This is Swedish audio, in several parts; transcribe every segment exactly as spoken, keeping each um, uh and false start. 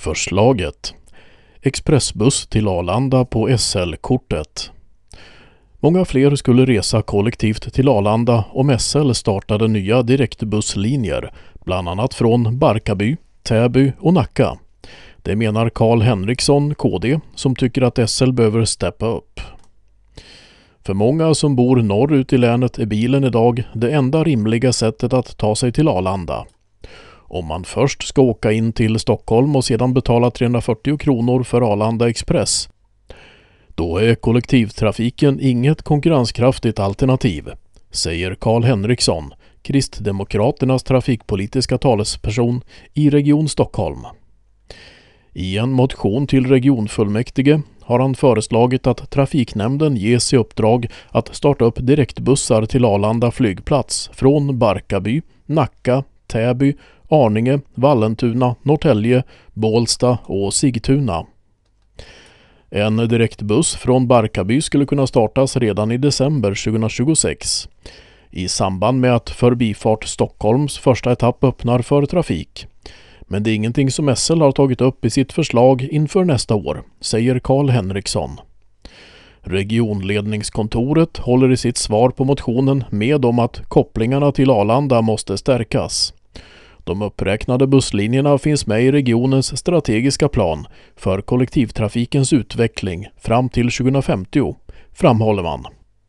Förslaget: expressbuss till Arlanda på S L-kortet. Många fler skulle resa kollektivt till Arlanda om S L startade nya direktbusslinjer, bland annat från Barkarby, Täby och Nacka. Det menar Carl Henriksson, K D, som tycker att S L behöver steppa upp. För många som bor norrut i länet är bilen idag det enda rimliga sättet att ta sig till Arlanda. Om man först ska åka in till Stockholm och sedan betala trehundrafyrtio kronor för Arlanda Express, då är kollektivtrafiken inget konkurrenskraftigt alternativ, säger Carl Henriksson, Kristdemokraternas trafikpolitiska talesperson i Region Stockholm. I en motion till regionfullmäktige har han föreslagit att trafiknämnden ges i uppdrag att starta upp direktbussar till Arlanda flygplats från Barkarby, Nacka, Täby, Arninge, Vallentuna, Norrtälje, Bålsta och Sigtuna. En direktbuss från Barkarby skulle kunna startas redan i december tjugohundratjugosex i samband med att Förbifart Stockholms första etapp öppnar för trafik. Men det är ingenting som S L har tagit upp i sitt förslag inför nästa år, säger Carl Henriksson. Regionledningskontoret håller i sitt svar på motionen med om att kopplingarna till Arlanda måste stärkas. De uppräknade busslinjerna finns med i regionens strategiska plan för kollektivtrafikens utveckling fram till tjugohundrafemtio, framhåller man.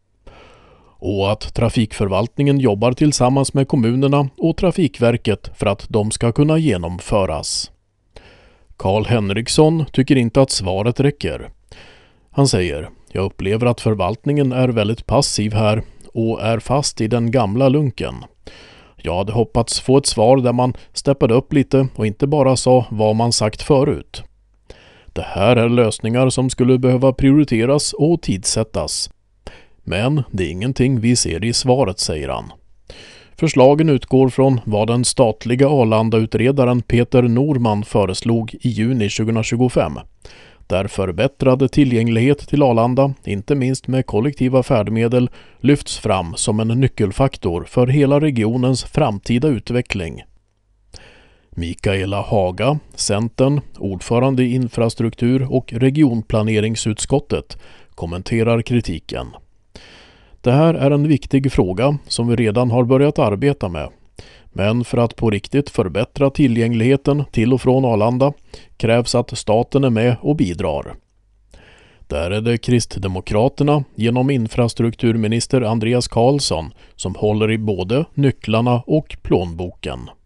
Och att trafikförvaltningen jobbar tillsammans med kommunerna och Trafikverket för att de ska kunna genomföras. Carl Henriksson tycker inte att svaret räcker. Han säger: jag upplever att förvaltningen är väldigt passiv här och är fast i den gamla lunken. Jag hade hoppats få ett svar där man steppade upp lite och inte bara sa vad man sagt förut. Det här är lösningar som skulle behöva prioriteras och tidsättas. Men det är ingenting vi ser i svaret, säger han. Förslagen utgår från vad den statliga Arlanda-utredaren Peter Norman föreslog i juni tjugohundratjugofem. Där förbättrad tillgänglighet till Arlanda, inte minst med kollektiva färdmedel, lyfts fram som en nyckelfaktor för hela regionens framtida utveckling. Mikaela Haga, Centern, ordförande i infrastruktur- och regionplaneringsutskottet, kommenterar kritiken. Det här är en viktig fråga som vi redan har börjat arbeta med. Men för att på riktigt förbättra tillgängligheten till och från Arlanda krävs att staten är med och bidrar. Där är det Kristdemokraterna genom infrastrukturminister Andreas Carlson som håller i både nycklarna och plånboken.